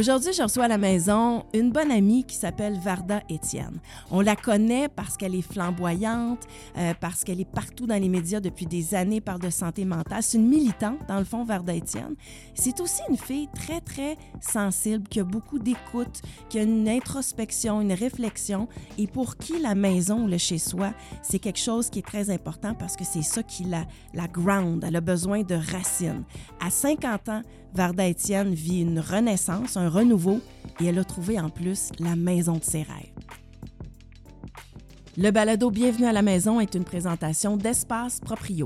Aujourd'hui, je reçois à la maison une bonne amie qui s'appelle Varda Étienne. On la connaît parce qu'elle est flamboyante, parce qu'elle est partout dans les médias depuis des années, parle de santé mentale. C'est une militante, dans le fond, Varda Étienne. C'est aussi une fille très, très sensible, qui a beaucoup d'écoute, qui a une introspection, une réflexion, et pour qui la maison ou le chez-soi, c'est quelque chose qui est très important parce que c'est ça qui la ground. Elle a besoin de racines. À 50 ans, Varda Étienne vit une renaissance, un renouveau, et elle a trouvé en plus la maison de ses rêves. Le balado Bienvenue à la maison est une présentation d'Espace Proprio.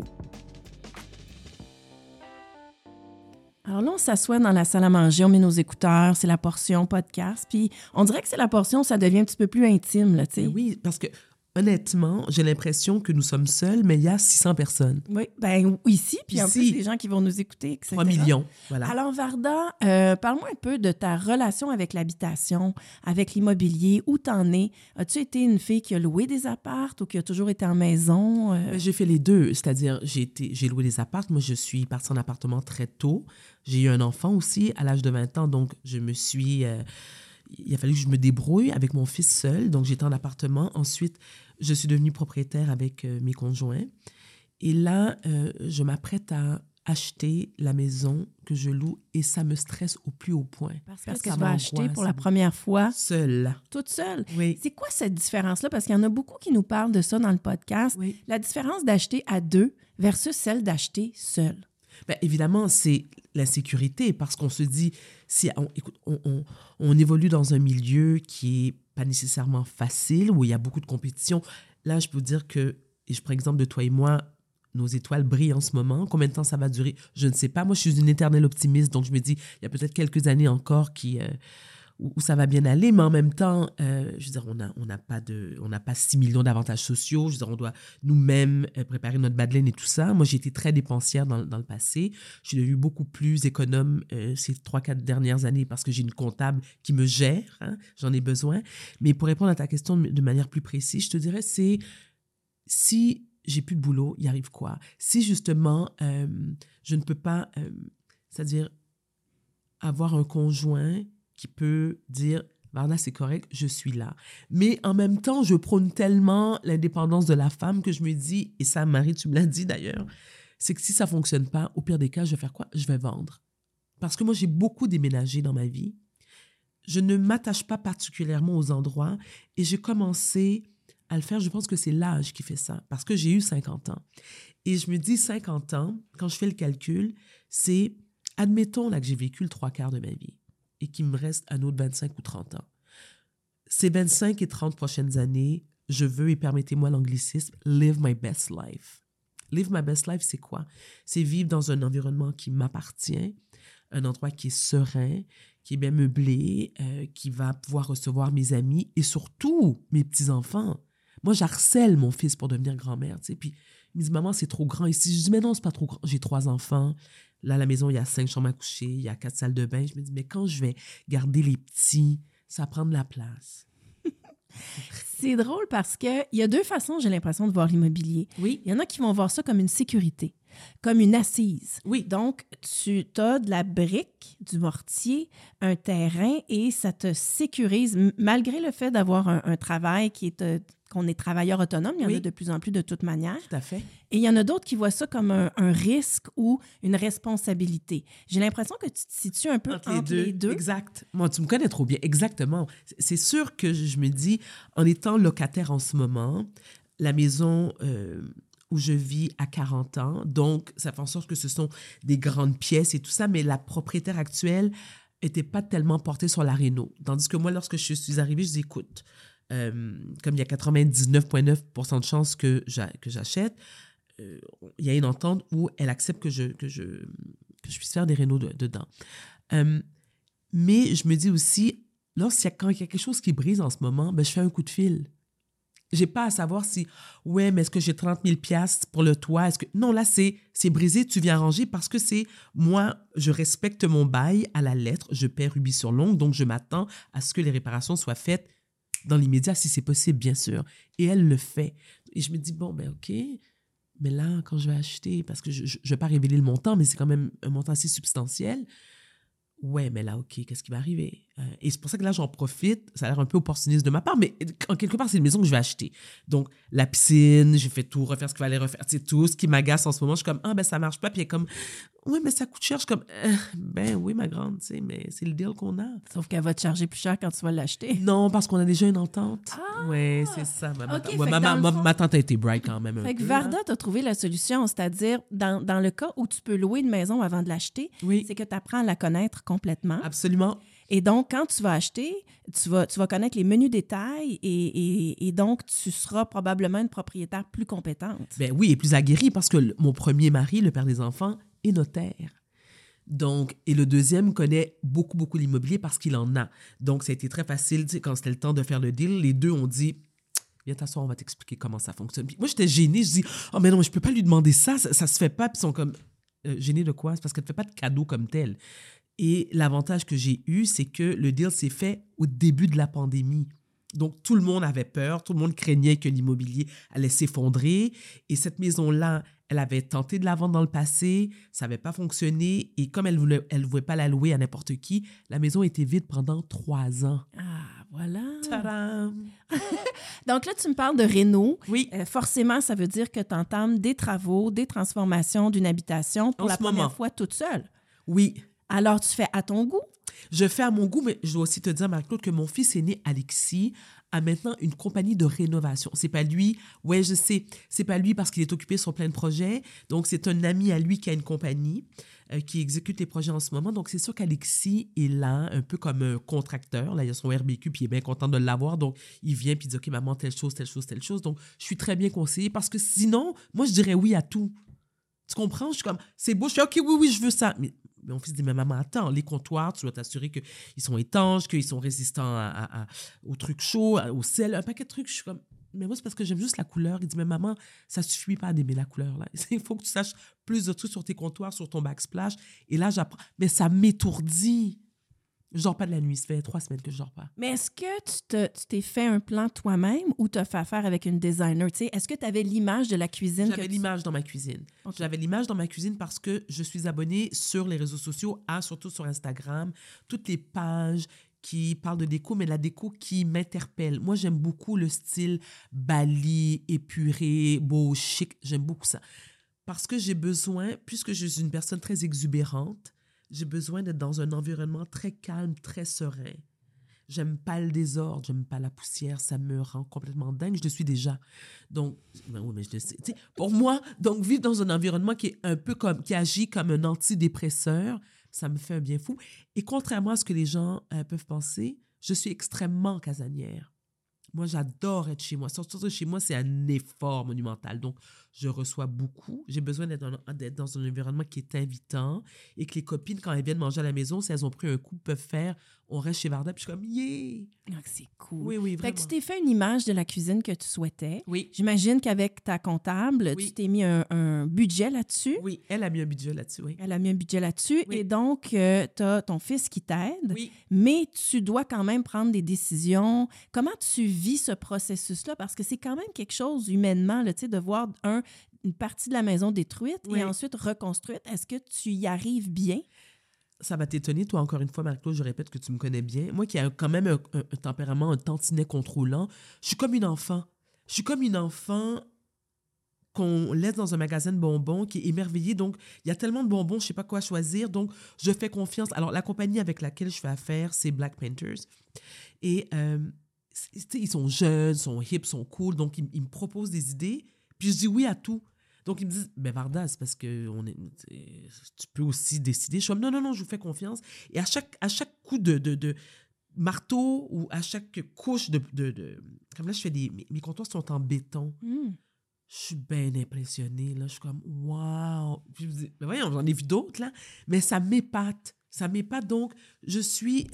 Alors là, on s'assoit dans la salle à manger, on met nos écouteurs, c'est la portion podcast, puis on dirait que c'est la portion où ça devient un petit peu plus intime, là, tu sais. Oui, parce que honnêtement, j'ai l'impression que nous sommes seuls, mais il y a 600 personnes. Oui, bien ici, puis en plus, les gens qui vont nous écouter, etc. 3 millions, voilà. Alors, Varda, parle-moi un peu de ta relation avec l'habitation, avec l'immobilier. Où t'en es? As-tu été une fille qui a loué des appartes ou qui a toujours été en maison? J'ai fait les deux, c'est-à-dire j'ai loué des appartes. Moi, je suis partie en appartement très tôt. J'ai eu un enfant aussi à l'âge de 20 ans, donc je me suis... il a fallu que je me débrouille avec mon fils seul, donc j'étais en appartement. Ensuite, je suis devenue propriétaire avec mes conjoints. Et là, je m'apprête à acheter la maison que je loue et ça me stresse au plus haut point. Parce que tu vas acheter pour la première fois seule. Toute seule? Oui. C'est quoi cette différence-là? Parce qu'il y en a beaucoup qui nous parlent de ça dans le podcast. Oui. La différence d'acheter à deux versus celle d'acheter seule. Bien, évidemment, c'est l'insécurité parce qu'on se dit, écoute, on évolue dans un milieu qui n'est pas nécessairement facile, où il y a beaucoup de compétition. Là, je peux vous dire que, et je prends exemple de toi et moi, nos étoiles brillent en ce moment. Combien de temps ça va durer? Je ne sais pas. Moi, je suis une éternelle optimiste, donc je me dis, il y a peut-être quelques années encore où ça va bien aller, mais en même temps, je veux dire, on n'a pas 6 millions d'avantages sociaux. Je veux dire, on doit nous-mêmes préparer notre bas de laine et tout ça. Moi, j'ai été très dépensière dans le passé. Je suis devenue beaucoup plus économe ces 3-4 dernières années parce que j'ai une comptable qui me gère. Hein, j'en ai besoin. Mais pour répondre à ta question de manière plus précise, je te dirais, c'est si j'ai plus de boulot, il arrive quoi? Si justement, je ne peux pas, c'est-à-dire avoir un conjoint qui peut dire « Varda, c'est correct, je suis là ». Mais en même temps, je prône tellement l'indépendance de la femme que je me dis, et ça, Marie, tu me l'as dit d'ailleurs, c'est que si ça ne fonctionne pas, au pire des cas, je vais faire quoi? Je vais vendre. Parce que moi, j'ai beaucoup déménagé dans ma vie. Je ne m'attache pas particulièrement aux endroits et j'ai commencé à le faire. Je pense que c'est l'âge qui fait ça, parce que j'ai eu 50 ans. Et je me dis, 50 ans, quand je fais le calcul, c'est, admettons là, que j'ai vécu le 3/4 de ma vie et qu'il me reste un autre 25 ou 30 ans. Ces 25 et 30 prochaines années, je veux, et permettez-moi l'anglicisme, live my best life. Live my best life, c'est quoi? C'est vivre dans un environnement qui m'appartient, un endroit qui est serein, qui est bien meublé, qui va pouvoir recevoir mes amis et surtout mes petits-enfants. Moi, j'harcèle mon fils pour devenir grand-mère, tu sais, puis il me dit « Maman, c'est trop grand ici ». Je dis « Mais non, c'est pas trop grand. J'ai 3 enfants. Là, à la maison, il y a 5 chambres à coucher, il y a 4 salles de bain. » Je me dis « Mais quand je vais garder les petits, ça prend de la place. » C'est drôle parce qu'il y a deux façons, j'ai l'impression, de voir l'immobilier. Oui. Il y en a qui vont voir ça comme une sécurité, comme une assise. Oui. Donc, tu as de la brique, du mortier, un terrain et ça te sécurise, malgré le fait d'avoir un travail qu'on est travailleur autonome. Il y en a de plus en plus de toute manière. Tout à fait. Et il y en a d'autres qui voient ça comme un risque ou une responsabilité. J'ai l'impression que tu te situes un peu entre les deux. Exact. Moi, tu me connais trop bien. Exactement. C'est sûr que je me dis, en étant locataire en ce moment, la maison où je vis à 40 ans, donc ça fait en sorte que ce sont des grandes pièces et tout ça, mais la propriétaire actuelle n'était pas tellement portée sur la réno. Tandis que moi, lorsque je suis arrivée, je dis, écoute, comme il y a 99,9% de chances que j'achète, il y a une entente où elle accepte que je puisse faire des rénaux dedans. Mais je me dis aussi, quand il y a quelque chose qui brise en ce moment, ben, je fais un coup de fil. Je n'ai pas à savoir si, ouais, mais est-ce que j'ai 30 000 $ pour le toit? Non, là, c'est brisé, tu viens arranger parce que c'est, moi, je respecte mon bail à la lettre, je paie rubis sur l'ongle, donc je m'attends à ce que les réparations soient faites dans l'immédiat, si c'est possible, bien sûr. Et elle le fait. Et je me dis, bon, ben OK, mais là, quand je vais acheter, parce que je ne vais pas révéler le montant, mais c'est quand même un montant assez substantiel, ouais, mais là, OK, qu'est-ce qui va arriver? Et c'est pour ça que là, j'en profite. Ça a l'air un peu opportuniste de ma part, mais en quelque part, c'est une maison que je vais acheter. Donc, la piscine, j'ai fait tout, refaire ce qu'il fallait refaire. C'est tout ce qui m'agace en ce moment. Je suis comme, ah, ben, ça marche pas. Puis elle est comme, ouais, mais ça coûte cher. Je suis comme, ben oui, ma grande, tu sais, mais c'est le deal qu'on a. Sauf qu'elle va te charger plus cher quand tu vas l'acheter. Non, parce qu'on a déjà une entente. Ah! Ouais, c'est ça. OK, Ouais, fait que dans le fond- ma tante a été bright quand même. Fait que Varda t'a trouvé la solution, c'est-à-dire, dans le cas où tu peux louer une maison avant de l'acheter, Oui, c'est que tu apprends à la connaître complètement. absolument. Et donc, quand tu vas acheter, tu vas connaître les menus détails et donc, tu seras probablement une propriétaire plus compétente. Ben oui, et plus aguerri parce que mon premier mari, le père des enfants, est notaire. Donc, et le deuxième connaît beaucoup, beaucoup l'immobilier parce qu'il en a. Donc, ça a été très facile. Tu sais, quand c'était le temps de faire le deal, les deux ont dit, viens t'asseoir, on va t'expliquer comment ça fonctionne. Puis moi, j'étais gênée. Je dis, oh, mais non, je peux pas lui demander ça se fait pas. Puis ils sont comme, gênés de quoi? C'est parce qu'elle ne fait pas de cadeau comme tel. Et l'avantage que j'ai eu, c'est que le deal s'est fait au début de la pandémie. Donc, tout le monde avait peur, tout le monde craignait que l'immobilier allait s'effondrer. Et cette maison-là, elle avait tenté de la vendre dans le passé, ça n'avait pas fonctionné. Et comme elle ne voulait pas la louer à n'importe qui, la maison était vide pendant 3 ans. Ah, voilà. Tadam! Donc là, tu me parles de réno. Oui, Forcément, ça veut dire que tu entames des travaux, des transformations d'une habitation pour En la ce première moment. fois toute seule. oui. Alors, tu fais à ton goût. Je fais à mon goût, mais je dois aussi te dire, Marie-Claude, que mon fils aîné, Alexis, a maintenant une compagnie de rénovation. C'est pas lui, ouais, je sais, c'est pas lui parce qu'il est occupé sur plein de projets. Donc, c'est un ami à lui qui a une compagnie qui exécute les projets en ce moment. Donc, c'est sûr qu'Alexis est là, un peu comme un contracteur. Là, il a son RBQ, puis il est bien content de l'avoir. Donc, il vient, puis il dit, OK, maman, telle chose, telle chose, telle chose. Donc, je suis très bien conseillée parce que sinon, moi, je dirais oui à tout. Tu comprends? Je suis comme, c'est beau, je fais, OK, oui, je veux ça. Mais mon fils dit, mais maman, attends, les comptoirs, tu dois t'assurer qu'ils sont étanches, qu'ils sont résistants aux trucs chauds, au sel, un paquet de trucs. Je suis comme, mais moi, c'est parce que j'aime juste la couleur. Il dit, mais maman, ça suffit pas d'aimer la couleur, là. Il faut que tu saches plus de trucs sur tes comptoirs, sur ton backsplash. Et là, j'apprends. Mais ça m'étourdit. Je dors pas de la nuit. Ça fait 3 semaines que je dors pas. Mais est-ce que tu t'es fait un plan toi-même ou tu as fait affaire avec une designer? Tu sais, est-ce que tu avais l'image de la cuisine? J'avais l'image dans ma cuisine. Ok. J'avais l'image dans ma cuisine parce que je suis abonnée sur les réseaux sociaux, surtout sur Instagram, toutes les pages qui parlent de déco, mais la déco qui m'interpelle. Moi, j'aime beaucoup le style Bali, épuré, beau, chic. J'aime beaucoup ça. Parce que j'ai besoin, puisque je suis une personne très exubérante, j'ai besoin d'être dans un environnement très calme, très serein. J'aime pas le désordre, j'aime pas la poussière, ça me rend complètement dingue. Je le suis déjà. Donc, ben oui, mais je le sais. Tu sais, pour moi, donc vivre dans un environnement qui est un peu comme, qui agit comme un antidépresseur, ça me fait un bien fou. Et contrairement à ce que les gens peuvent penser, je suis extrêmement casanière. Moi, j'adore être chez moi. Sortir de chez moi, c'est un effort monumental. Donc, je reçois beaucoup. J'ai besoin d'être dans un environnement qui est invitant et que les copines, quand elles viennent manger à la maison, si elles ont pris un coup, peuvent faire « on reste chez Varda », puis je suis comme « yeah ». Ah, c'est cool. Oui, oui, Fait vraiment. que tu t'es fait une image de la cuisine que tu souhaitais. Oui, J'imagine qu'avec ta comptable, Oui. tu t'es mis un budget là-dessus. oui, elle a mis un budget là-dessus, oui. Elle a mis un budget là-dessus. Oui. Et donc, tu as ton fils qui t'aide, Oui. mais tu dois quand même prendre des décisions. Comment tu vis ce processus-là? Parce que c'est quand même quelque chose humainement, là, tu sais, de voir une partie de la maison détruite Oui. et ensuite reconstruite. Est-ce que tu y arrives bien? Ça va t'étonner, toi, encore une fois, Marie-Claude, je répète que tu me connais bien. Moi qui ai quand même un tempérament, un tantinet contrôlant, je suis comme une enfant. Je suis comme une enfant qu'on laisse dans un magasin de bonbons, qui est émerveillée. Donc, il y a tellement de bonbons, je ne sais pas quoi choisir. Donc, je fais confiance. Alors, la compagnie avec laquelle je fais affaire, c'est Black Panthers. Et ils sont jeunes, sont hip, sont cool. Donc, ils me proposent des idées. Puis, je dis oui à tout. Donc, ils me disent, ben Varda, c'est parce que tu peux aussi décider. Je suis comme, non, je vous fais confiance. Et à chaque coup de marteau ou à chaque couche comme là, je fais mes comptoirs sont en béton. Je suis bien impressionnée, là. Je suis comme, wow! Puis je me dis, mais voyons, j'en ai vu d'autres, là. Mais ça m'épate. Ça m'épate. Donc, je suis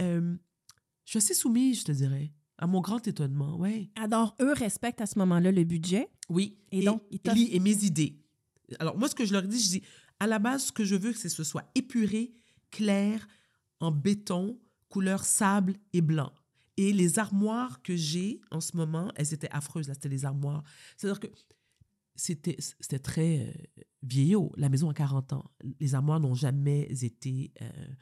assez soumise, je te dirais, à mon grand étonnement, ouais. Alors, eux respectent à ce moment-là le budget. Oui. Et donc, et mes idées. Alors, moi, ce que je leur dis, je dis, à la base, ce que je veux, c'est que ce soit épuré, clair, en béton, couleur sable et blanc. Et les armoires que j'ai en ce moment, elles étaient affreuses, là. C'était les armoires. C'est-à-dire que c'était très vieillot. La maison a 40 ans. Les armoires n'ont jamais été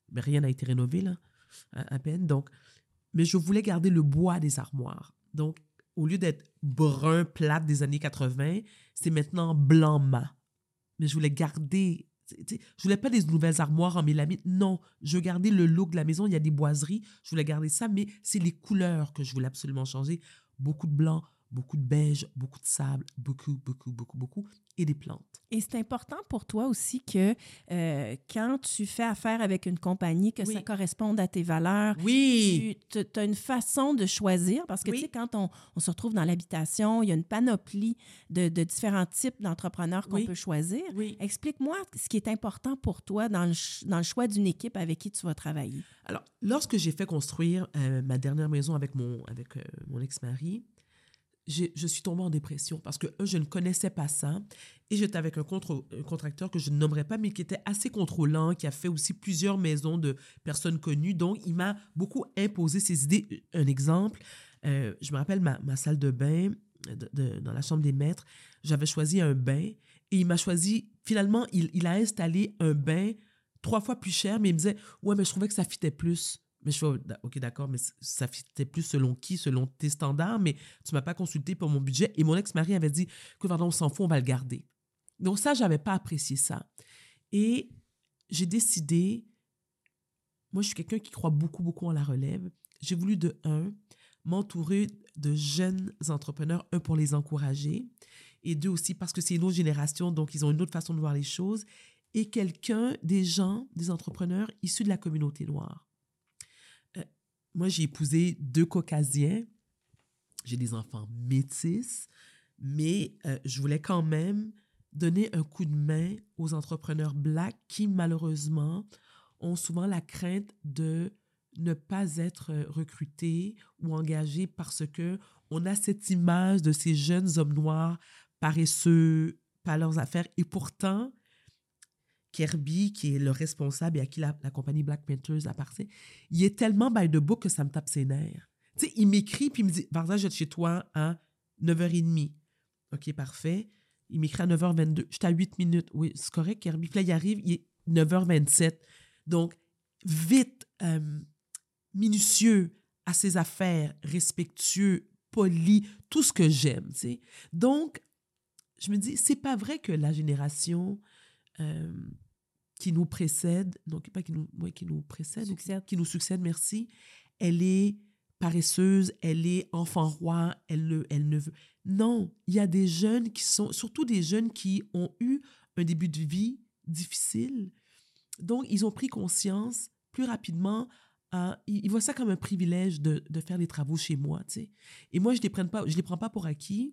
Mais rien n'a été rénové, là, à peine. Donc, mais je voulais garder le bois des armoires. Donc, au lieu d'être brun plate des années 80, c'est maintenant blanc mat. Mais je voulais garder... Je voulais pas des nouvelles armoires en mélamine. Non, je veux garder le look de la maison. Il y a des boiseries. Je voulais garder ça, mais c'est les couleurs que je voulais absolument changer. Beaucoup de blanc, beaucoup de beige, beaucoup de sable, beaucoup, et des plantes. Et c'est important pour toi aussi que quand tu fais affaire avec une compagnie, que ça corresponde à tes valeurs. Oui. Tu as une façon de choisir parce que, tu sais, quand on se retrouve dans l'habitation, il y a une panoplie de différents types d'entrepreneurs qu'on peut choisir. Oui. Explique-moi ce qui est important pour toi dans le choix d'une équipe avec qui tu vas travailler. Alors, lorsque j'ai fait construire ma dernière maison avec mon ex-mari, je suis tombée en dépression parce que je ne connaissais pas ça et j'étais avec un contracteur que je ne nommerai pas, mais qui était assez contrôlant, qui a fait aussi plusieurs maisons de personnes connues. Donc, il m'a beaucoup imposé ses idées. Un exemple, je me rappelle ma salle de bain dans la chambre des maîtres. J'avais choisi un bain et il m'a choisi, finalement, il a installé un bain 3 fois plus cher, mais il me disait, ouais, mais je trouvais que ça fitait plus. Mais je fais, OK, d'accord, mais ça fitait plus selon qui, selon tes standards, mais tu m'as pas consulté pour mon budget. Et mon ex-mari avait dit, que pardon, on s'en fout, on va le garder. Donc ça, j'avais pas apprécié ça. Et j'ai décidé, moi, je suis quelqu'un qui croit beaucoup en la relève. J'ai voulu m'entourer de jeunes entrepreneurs, pour les encourager, et 2 aussi parce que c'est une autre génération, donc ils ont une autre façon de voir les choses, et des entrepreneurs issus de la communauté noire. Moi, j'ai épousé 2 Caucasiens. J'ai des enfants métis, mais je voulais quand même donner un coup de main aux entrepreneurs Blacks qui, malheureusement, ont souvent la crainte de ne pas être recrutés ou engagés parce qu'on a cette image de ces jeunes hommes noirs paresseux, pas leurs affaires. Et pourtant, Kirby, qui est le responsable et à qui la compagnie Black Panthers appartient, il est tellement by the book que ça me tape ses nerfs. Tu sais, il m'écrit puis il me dit « Varda, je vais être chez toi à 9h30. » OK, parfait. Il m'écrit à 9h22. J'étais à 8 minutes. Oui, c'est correct, Kirby. Puis là, il arrive, il est 9h27. Donc, vite, minutieux à ses affaires, respectueux, poli, tout ce que j'aime, tu sais. Donc, je me dis, c'est pas vrai que la génération qui nous précède, non, pas qui nous précède, qui nous succède, merci, elle est paresseuse, elle est enfant roi, elle ne veut... Non, il y a des jeunes qui sont, surtout des jeunes qui ont eu un début de vie difficile. Donc, ils ont pris conscience plus rapidement. Ils voient ça comme un privilège de faire des travaux chez moi, tu sais. Et moi, je les prends pas pour acquis.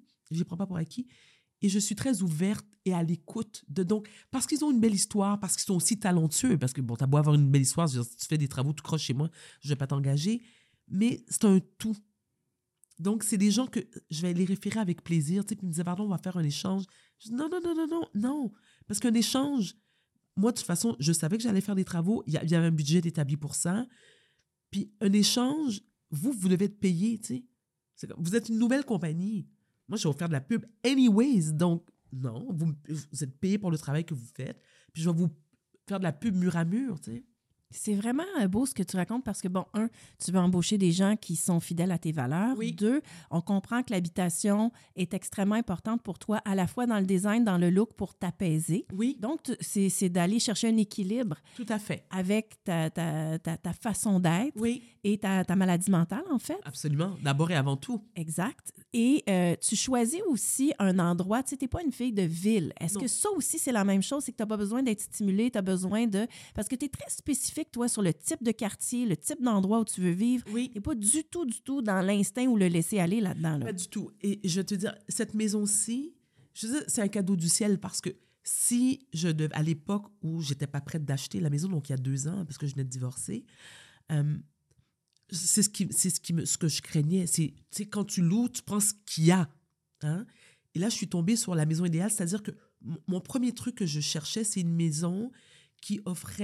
Et je suis très ouverte et à l'écoute donc, parce qu'ils ont une belle histoire, parce qu'ils sont aussi talentueux, parce que, bon, t'as beau avoir une belle histoire, si tu fais des travaux tout croche chez moi, je vais pas t'engager, mais c'est un tout. Donc, c'est des gens que je vais les référer avec plaisir, tu sais, puis ils me disaient, pardon, on va faire un échange. Je dis, non, parce qu'un échange, moi, de toute façon, je savais que j'allais faire des travaux, il y avait un budget établi pour ça, puis un échange, vous devez être payé, tu sais. Vous êtes une nouvelle compagnie. Moi, je vais vous faire de la pub anyways. Donc, non, vous êtes payé pour le travail que vous faites. Puis, je vais vous faire de la pub mur à mur, tu sais. C'est vraiment beau ce que tu racontes parce que, bon, 1, tu veux embaucher des gens qui sont fidèles à tes valeurs. Oui. 2, on comprend que l'habitation est extrêmement importante pour toi, à la fois dans le design, dans le look, pour t'apaiser. Oui. Donc, c'est d'aller chercher un équilibre. Tout à fait. Avec ta façon d'être. Oui. Et ta maladie mentale, en fait. Absolument. D'abord et avant tout. Exact. Et tu choisis aussi un endroit, tu sais, t'es pas une fille de ville. Est-ce que ça aussi, c'est la même chose? C'est que t'as pas besoin d'être stimulé, t'as besoin de... Parce que t'es très spécifique, toi, sur le type de quartier, le type d'endroit où tu veux vivre. Oui. T'es pas du tout dans l'instinct ou le laisser-aller là-dedans. Là. Pas du tout. Et je vais te dire, cette maison-ci, je veux dire, c'est un cadeau du ciel parce que si à l'époque où j'étais pas prête d'acheter la maison, donc il y a 2 ans, parce que je venais de divorcer, c'est ce que je craignais. C'est quand tu loues, tu prends ce qu'il y a. Hein? Et là, je suis tombée sur la maison idéale, c'est-à-dire que mon premier truc que je cherchais, c'est une maison qui offre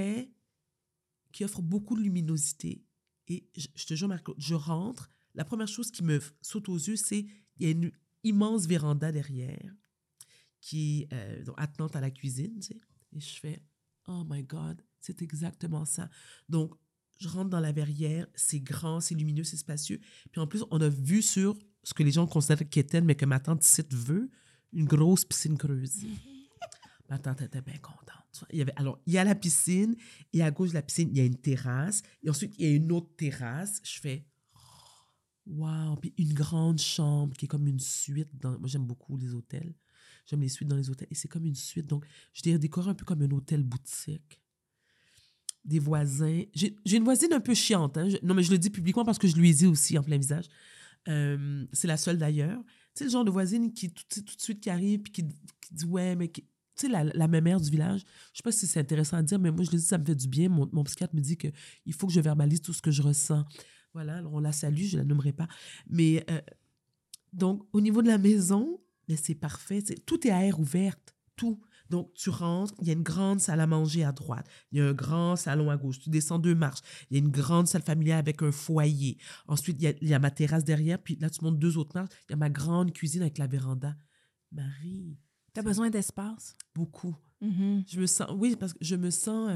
beaucoup de luminosité. Et je te jure, Marc-Claude, je rentre, la première chose qui me saute aux yeux, c'est il y a une immense véranda derrière qui est attenante à la cuisine, tu sais. Et je fais, oh my God, c'est exactement ça. Donc, je rentre dans la verrière, c'est grand, c'est lumineux, c'est spacieux. Puis en plus, on a vu sur ce que les gens considèrent quétaine, mais que ma tante ici veut, une grosse piscine creusée. Ma tante était bien contente. Alors, il y a la piscine, et à gauche de la piscine, il y a une terrasse, et ensuite, il y a une autre terrasse. Je fais, wow! Puis une grande chambre qui est comme une suite. Moi, j'aime beaucoup les hôtels. J'aime les suites dans les hôtels, et c'est comme une suite. Donc, je l'ai décoré un peu comme un hôtel boutique. Des voisins. J'ai une voisine un peu chiante. Hein? Non, mais je le dis publiquement parce que je lui ai dit aussi en plein visage. C'est la seule d'ailleurs. Tu sais, le genre de voisine qui tout de suite qui arrive puis qui dit ouais, mais tu sais, la mémère du village. Je sais pas si c'est intéressant à dire, mais moi, je le dis, ça me fait du bien. Mon psychiatre me dit qu'il faut que je verbalise tout ce que je ressens. Voilà, alors on la salue, je la nommerai pas. Mais donc, au niveau de la maison, mais c'est parfait. Tout est à air ouverte. Tout. Donc, tu rentres, il y a une grande salle à manger à droite, il y a un grand salon à gauche, tu descends 2 marches, il y a une grande salle familiale avec un foyer. Ensuite, il y a ma terrasse derrière, puis là, tu montes 2 autres marches, il y a ma grande cuisine avec la véranda. Marie. T'as besoin d'espace? Beaucoup. Mm-hmm. Je me sens, oui, parce que je me sens...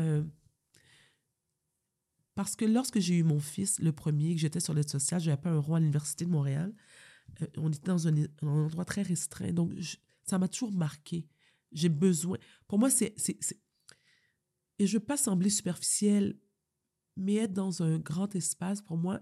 parce que lorsque j'ai eu mon fils, le premier, que j'étais sur l'aide sociale, je n'avais pas un rôle à l'Université de Montréal, on était dans un endroit très restreint, donc ça m'a toujours marqué. J'ai besoin... Pour moi, c'est... Et je ne veux pas sembler superficielle, mais être dans un grand espace, pour moi,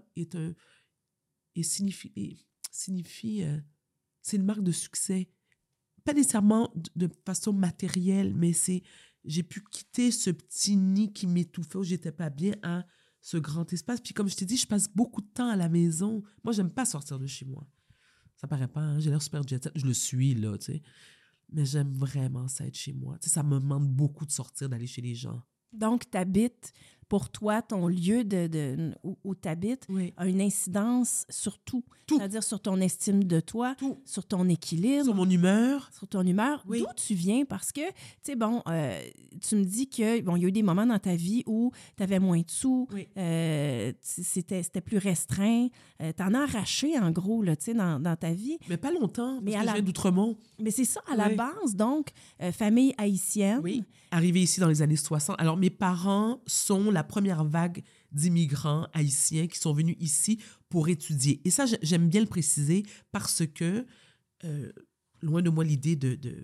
signifie c'est une marque de succès. Pas nécessairement de façon matérielle, mais j'ai pu quitter ce petit nid qui m'étouffait, où je n'étais pas bien, à ce grand espace. Puis comme je t'ai dit, je passe beaucoup de temps à la maison. Moi, je n'aime pas sortir de chez moi. Ça paraît pas, hein? J'ai l'air super jet set. Je le suis, là, tu sais. Mais j'aime vraiment ça être chez moi. Tu sais, ça me demande beaucoup de sortir, d'aller chez les gens. Donc, tu habites, pour toi, ton lieu où tu habites a une incidence sur tout. C'est-à-dire sur ton estime de toi, sur ton équilibre. Sur mon humeur. Sur ton humeur. Oui. D'où tu viens? Parce que, tu sais, bon, tu me dis que, bon, il y a eu des moments dans ta vie où tu avais moins de sous, c'était plus restreint. Tu en as arraché, en gros, là, tu sais, dans ta vie. Mais pas longtemps, parce que je viens d'Outremont. Mais c'est ça, à la base, donc, famille haïtienne. Oui, arrivée ici dans les années 60. Alors, mes parents sont la première vague d'immigrants haïtiens qui sont venus ici pour étudier. Et ça, j'aime bien le préciser parce que, loin de moi l'idée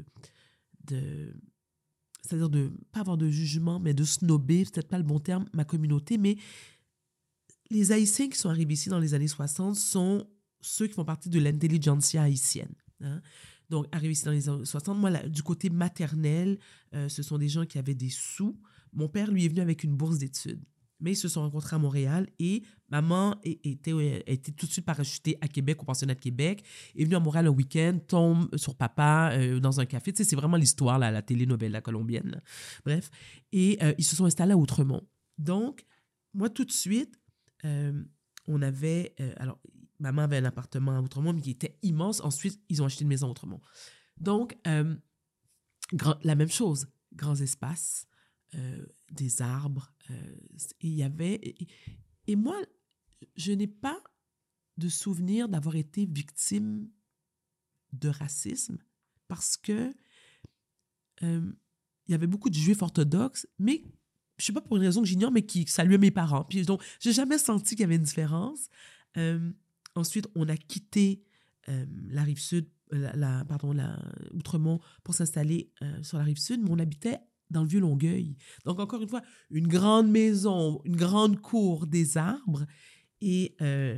c'est-à-dire de pas avoir de jugement, mais de snobber, c'est peut-être pas le bon terme, ma communauté, mais les Haïtiens qui sont arrivés ici dans les années 60 sont ceux qui font partie de l'intelligentsia haïtienne. Hein? Donc, arrivés ici dans les années 60, moi, du côté maternel, ce sont des gens qui avaient des sous. Mon père, lui, est venu avec une bourse d'études. Mais ils se sont rencontrés à Montréal et maman était tout de suite parachutée à Québec, au pensionnat de Québec, est venue à Montréal un week-end, tombe sur papa dans un café. Tu sais, c'est vraiment l'histoire, là, la telenovela colombienne. Là. Bref. Et ils se sont installés à Outremont. Donc, moi, tout de suite, on avait... alors, maman avait un appartement à Outremont, mais qui était immense. Ensuite, ils ont acheté une maison à Outremont. Donc, la même chose, grands espaces, des arbres. Et il y avait... Et moi, je n'ai pas de souvenir d'avoir été victime de racisme parce que il y avait beaucoup de juifs orthodoxes, mais je ne sais pas pour une raison que j'ignore, mais qui saluaient mes parents. Puis donc, je n'ai jamais senti qu'il y avait une différence. Ensuite, on a quitté la rive sud, Outremont pour s'installer sur la rive sud, mais on habitait dans le Vieux-Longueuil. Donc, encore une fois, une grande maison, une grande cour, des arbres. Et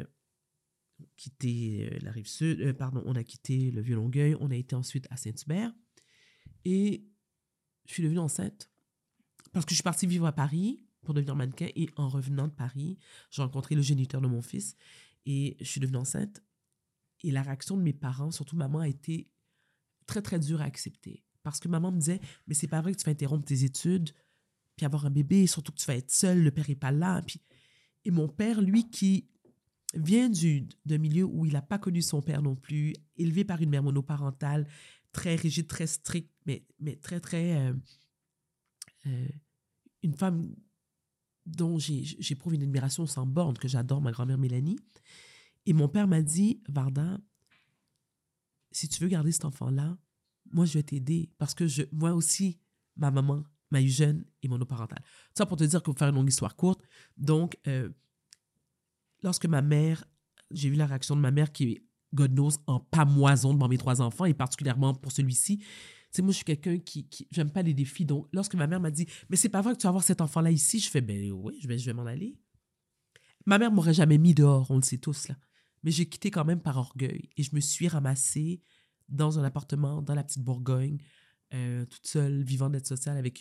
quitté la rive sud, on a quitté le Vieux-Longueuil, on a été ensuite à Saint-Hubert. Et je suis devenue enceinte parce que je suis partie vivre à Paris pour devenir mannequin. Et en revenant de Paris, j'ai rencontré le géniteur de mon fils et je suis devenue enceinte. Et la réaction de mes parents, surtout maman, a été très, très dure à accepter. Parce que maman me disait, mais c'est pas vrai que tu vas interrompre tes études puis avoir un bébé, surtout que tu vas être seule, le père n'est pas là. Et mon père, lui, qui vient d'un milieu où il n'a pas connu son père non plus, élevé par une mère monoparentale, très rigide, très stricte, mais très, très... une femme dont j'éprouve une admiration sans borne, que j'adore, ma grand-mère Mélanie. Et mon père m'a dit, Varda, si tu veux garder cet enfant-là, moi, je vais t'aider. Parce que moi aussi, ma maman jeune et monoparentale. Ça pour te dire, pour faire une longue histoire courte. Donc, lorsque j'ai vu la réaction de ma mère qui est, God knows, en pamoison devant mes 3 enfants, et particulièrement pour celui-ci. Tu sais, moi, je suis quelqu'un qui j'aime pas les défis. Donc, lorsque ma mère m'a dit, mais c'est pas vrai que tu vas avoir cet enfant-là ici, je fais, ben oui, je vais m'en aller. Ma mère m'aurait jamais mis dehors, on le sait tous, là. Mais j'ai quitté quand même par orgueil. Et je me suis ramassée dans un appartement dans la petite Bourgogne, toute seule, vivant d'aide sociale avec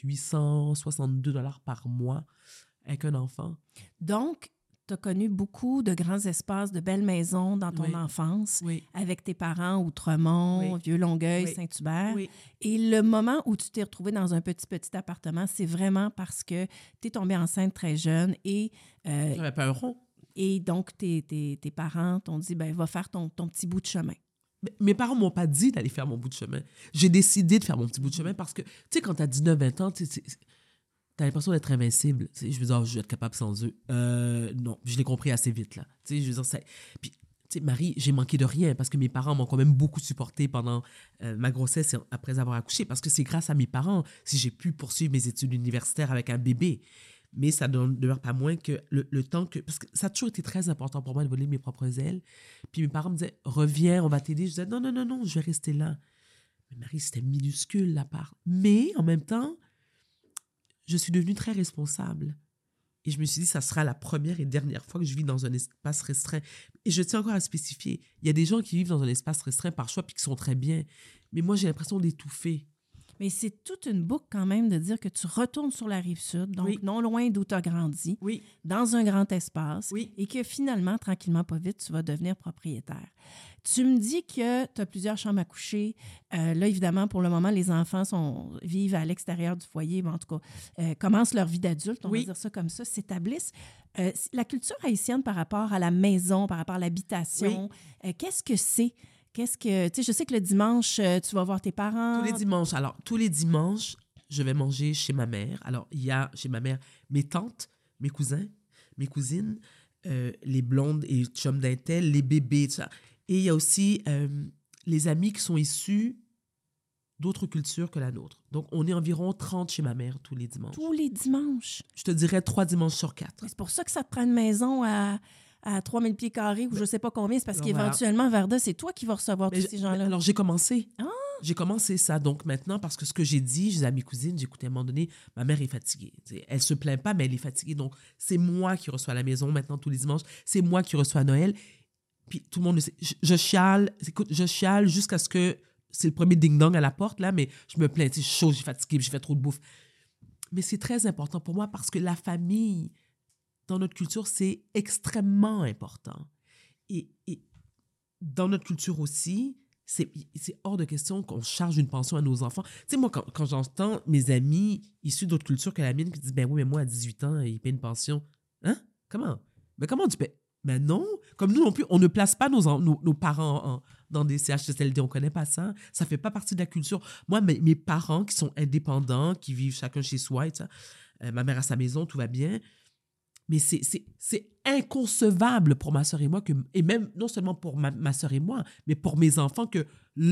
862 $ par mois, avec un enfant. Donc, tu as connu beaucoup de grands espaces, de belles maisons dans ton enfance, avec tes parents, Outremont, Vieux-Longueuil, Saint-Hubert. Oui. Et le moment où tu t'es retrouvée dans un petit appartement, c'est vraiment parce que tu es tombée enceinte très jeune et... J'avais pas un rond. Et donc, tes parents t'ont dit, ben va faire ton petit bout de chemin. Mes parents m'ont pas dit d'aller faire mon bout de chemin. J'ai décidé de faire mon petit bout de chemin parce que, tu sais, quand tu as 19-20 ans, t'as l'impression d'être invincible. Je veux dire, je vais être capable sans eux. Non, je l'ai compris assez vite, là. Je veux dire, puis, tu sais, Marie, j'ai manqué de rien parce que mes parents m'ont quand même beaucoup supporté pendant ma grossesse et après avoir accouché, parce que c'est grâce à mes parents si j'ai pu poursuivre mes études universitaires avec un bébé. Mais ça ne demeure pas moins que le temps que... Parce que ça a toujours été très important pour moi de voler mes propres ailes. Puis mes parents me disaient, reviens, on va t'aider. Je disais, non, je vais rester là. Mais Marie, c'était minuscule, la part. Mais en même temps, je suis devenue très responsable. Et je me suis dit, ça sera la première et dernière fois que je vis dans un espace restreint. Et je tiens encore à spécifier, il y a des gens qui vivent dans un espace restreint par choix puis qui sont très bien. Mais moi, j'ai l'impression d'étouffer. Mais c'est toute une boucle quand même de dire que tu retournes sur la Rive-Sud, donc non loin d'où tu as grandi, dans un grand espace, et que finalement, tranquillement, pas vite, tu vas devenir propriétaire. Tu me dis que tu as plusieurs chambres à coucher. Là, évidemment, pour le moment, les enfants vivent à l'extérieur du foyer, en tout cas, commencent leur vie d'adulte, on va dire ça comme ça, s'établissent. La culture haïtienne par rapport à la maison, par rapport à l'habitation, qu'est-ce que c'est? Qu'est-ce que... Tu sais, je sais que le dimanche, tu vas voir tes parents. Tous les dimanches. Alors, tous les dimanches, je vais manger chez ma mère. Alors, il y a chez ma mère mes tantes, mes cousins, mes cousines, les blondes et chums d'un tel, les bébés, tout ça. Et il y a aussi les amis qui sont issus d'autres cultures que la nôtre. Donc, on est environ 30 chez ma mère tous les dimanches. Tous les dimanches? Je te dirais 3 dimanches sur 4. C'est pour ça que ça te prend une maison à 3000 pieds carrés ou je ne sais pas combien. C'est parce qu'éventuellement, Varda, c'est toi qui vas recevoir tous ces gens-là. Alors, j'ai commencé. J'ai commencé ça. Donc, maintenant, parce que ce que j'ai dit, je disais à mes cousines, j'écoutais à un moment donné, ma mère est fatiguée. T'sais, elle se plaint pas, mais elle est fatiguée. Donc, c'est moi qui reçois à la maison maintenant tous les dimanches. C'est moi qui reçois à Noël. Puis, tout le monde le sait. Je chiale. Écoute, je chiale jusqu'à ce que c'est le premier ding-dong à la porte, là, mais je me plains. Je suis chaud, je suis fatiguée, j'ai fait trop de bouffe. Mais c'est très important pour moi parce que la famille... Dans notre culture, c'est extrêmement important. Et dans notre culture aussi, c'est hors de question qu'on charge une pension à nos enfants. Tu sais, moi, quand j'entends mes amis issus d'autres cultures que la mienne qui disent « Ben oui, mais moi, à 18 ans, ils paient une pension. » Hein? Comment? Mais comment tu paies? Ben non. Comme nous non plus, on ne place pas nos parents dans des CHSLD. On ne connaît pas ça. Ça ne fait pas partie de la culture. Moi, mes parents qui sont indépendants, qui vivent chacun chez soi, et ça, ma mère à sa maison, tout va bien. Mais c'est inconcevable pour ma sœur et moi, et même non seulement pour ma sœur et moi, mais pour mes enfants, que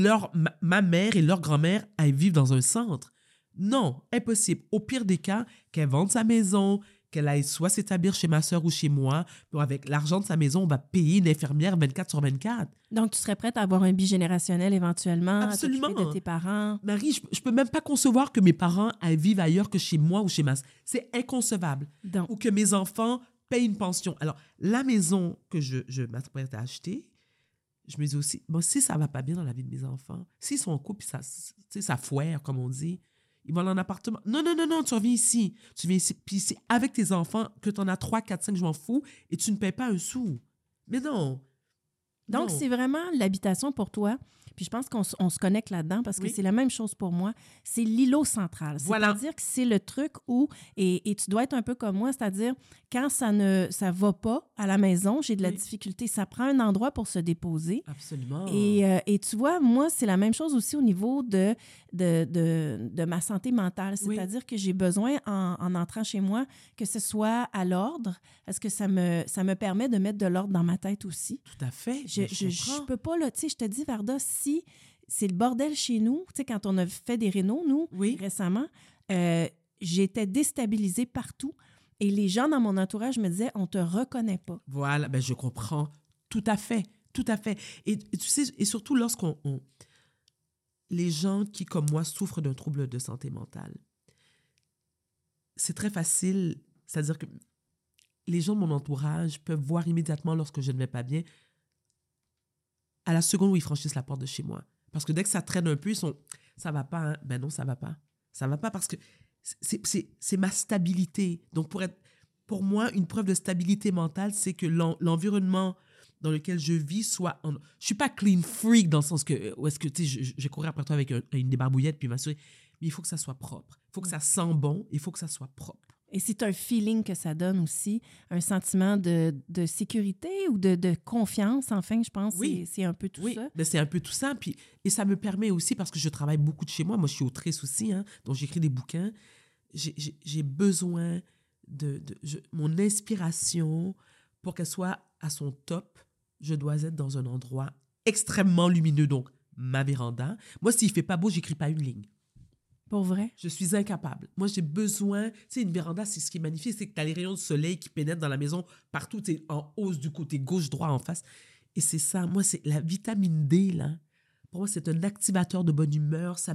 ma mère et leur grand-mère aillent vivre dans un centre. Non, impossible. Au pire des cas, qu'elle vende sa maison, qu'elle aille soit s'établir chez ma sœur ou chez moi. Avec l'argent de sa maison, on va payer une infirmière 24/24. Donc, tu serais prête à avoir un bigénérationnel éventuellement? Absolument. À t'occuper de tes parents? Marie, je peux même pas concevoir que mes parents aillent vivre ailleurs que chez moi ou chez ma sœur. C'est inconcevable. Ou que mes enfants payent une pension. Alors, la maison que je m'apprête à acheter, je me dis aussi, bon, si ça va pas bien dans la vie de mes enfants, s'ils sont en couple, ça foire, comme on dit, ils vont aller en appartement. Non, tu reviens ici. Tu viens ici. Puis c'est avec tes enfants que tu en as 3, 4, 5, je m'en fous, et tu ne payes pas un sou. Mais non. Donc, c'est vraiment l'habitation pour toi. Puis je pense qu'on se connecte là-dedans parce que c'est la même chose pour moi. C'est l'îlot central. C'est-à-dire que c'est le truc où, et tu dois être un peu comme moi, c'est-à-dire quand ça va pas à la maison, j'ai de la difficulté, ça prend un endroit pour se déposer. Absolument. Et tu vois, moi, c'est la même chose aussi au niveau de ma santé mentale. C'est-à-dire que j'ai besoin, en entrant chez moi, que ce soit à l'ordre, parce que ça me permet de mettre de l'ordre dans ma tête aussi. Tout à fait. Je peux pas, là, tu sais, je te dis, Varda, si c'est le bordel chez nous, tu sais, quand on a fait des rénos, nous, récemment, j'étais déstabilisée partout. Et les gens dans mon entourage me disaient, on te reconnaît pas. Voilà, ben je comprends tout à fait, tout à fait. Et tu sais, et surtout les gens qui, comme moi, souffrent d'un trouble de santé mentale, c'est très facile, c'est-à-dire que les gens de mon entourage peuvent voir immédiatement lorsque je ne vais pas bien, à la seconde où ils franchissent la porte de chez moi. Parce que dès que ça traîne un peu, ils sont « ça va pas, hein? » Ben non, ça va pas. Ça va pas parce que c'est ma stabilité. Donc, pour moi, une preuve de stabilité mentale, c'est que l'environnement dans lequel je vis soit... Je suis pas clean freak dans le sens que... Où est-ce que, tu sais, je courir après toi avec une débarbouillette puis m'assurer. Mais il faut que ça soit propre. Il faut que ça sent bon. Il faut que ça soit propre. Et c'est un feeling que ça donne aussi, un sentiment de sécurité ou de confiance, enfin, je pense. Oui. C'est un peu tout oui. ça. Ben, c'est un peu tout ça. Puis, et ça me permet aussi, parce que je travaille beaucoup de chez moi, je suis autrice aussi, hein, donc j'écris des bouquins, j'ai besoin mon inspiration, pour qu'elle soit à son top, je dois être dans un endroit extrêmement lumineux, donc ma véranda. Moi, s'il ne fait pas beau, j'écris pas une ligne. Pour vrai? Je suis incapable. Moi, j'ai besoin... Tu sais, une véranda, c'est ce qui est magnifique, c'est que tu as les rayons de soleil qui pénètrent dans la maison partout, tu es en hausse du côté gauche, droit, en face. Et c'est ça. Moi, c'est la vitamine D, là. Pour moi, c'est un activateur de bonne humeur. Ça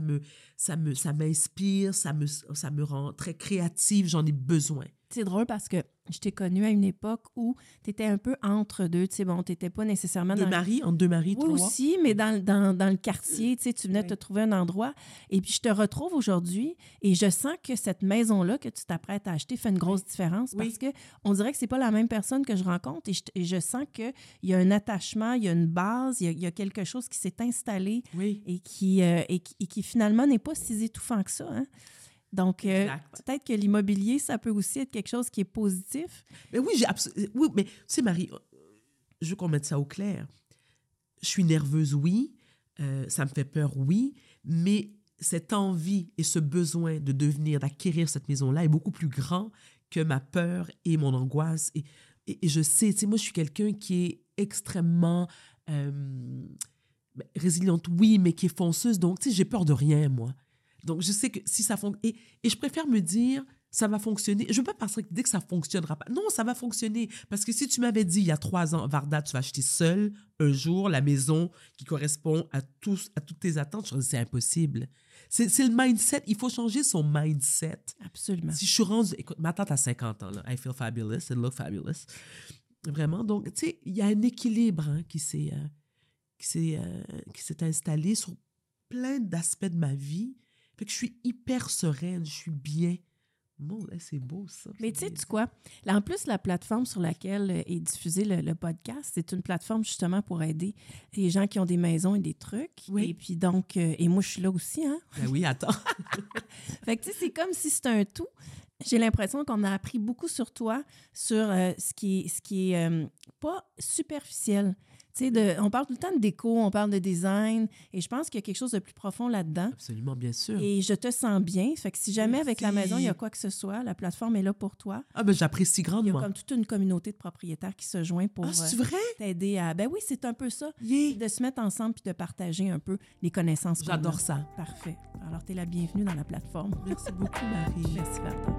m'inspire, ça me rend très créative. J'en ai besoin. C'est drôle parce que je t'ai connue à une époque où tu étais un peu entre deux. Tu sais, bon, tu n'étais pas nécessairement entre deux maris, oui, trois. aussi, mais dans le quartier, tu sais, tu venais te trouver un endroit. Et puis, je te retrouve aujourd'hui et je sens que cette maison-là que tu t'apprêtes à acheter fait une grosse différence parce que on dirait que c'est pas la même personne que je rencontre et je sens qu'il y a un attachement, il y a une base, il y a quelque chose qui s'est installé et qui finalement n'est pas si étouffant que ça, hein? Donc, peut-être que l'immobilier, ça peut aussi être quelque chose qui est positif. Mais oui, oui, mais tu sais, Marie, je veux qu'on mette ça au clair. Je suis nerveuse, oui. Ça me fait peur, oui. Mais cette envie et ce besoin d'acquérir cette maison-là est beaucoup plus grand que ma peur et mon angoisse. Et je sais, tu sais, moi, je suis quelqu'un qui est extrêmement résiliente, oui, mais qui est fonceuse. Donc, tu sais, j'ai peur de rien, moi. Donc, je sais que si ça fonctionne... Et je préfère me dire, ça va fonctionner. Je ne veux pas penser que dès que ça ne fonctionnera pas. Non, ça va fonctionner. Parce que si tu m'avais dit, il y a 3 ans, Varda, tu vas acheter seule, un jour, la maison qui correspond à toutes tes attentes, je me dis, c'est impossible. C'est le mindset. Il faut changer son mindset. Absolument. Si je suis rendue... Écoute, ma tante a 50 ans, là. I feel fabulous. I look fabulous. Vraiment. Donc, tu sais, il y a un équilibre qui s'est installé sur plein d'aspects de ma vie. Fait que je suis hyper sereine, je suis bien. Bon, là, c'est beau, ça. Mais tu sais quoi? Là, en plus, la plateforme sur laquelle est diffusé le podcast, c'est une plateforme justement pour aider les gens qui ont des maisons et des trucs. Oui. Et puis donc, et moi, je suis là aussi, hein? Ben oui, attends. Fait que tu sais, c'est comme si c'était un tout. J'ai l'impression qu'on a appris beaucoup sur toi, sur ce qui est pas superficiel. Tu sais, on parle tout le temps de déco, on parle de design, et je pense qu'il y a quelque chose de plus profond là-dedans. Absolument, bien sûr. Et je te sens bien. Fait que si jamais Merci. avec la maison, il y a quoi que ce soit, la plateforme est là pour toi. Ah ben j'apprécie grandement. Il y a comme toute une communauté de propriétaires qui se joignent pour c'est vrai? t'aider à... Ben oui, c'est un peu ça. Yeah. De se mettre ensemble puis de partager un peu les connaissances. J'adore ça. Parfait. Alors, tu es la bienvenue dans la plateforme. Merci beaucoup, Marie. Merci, Varda.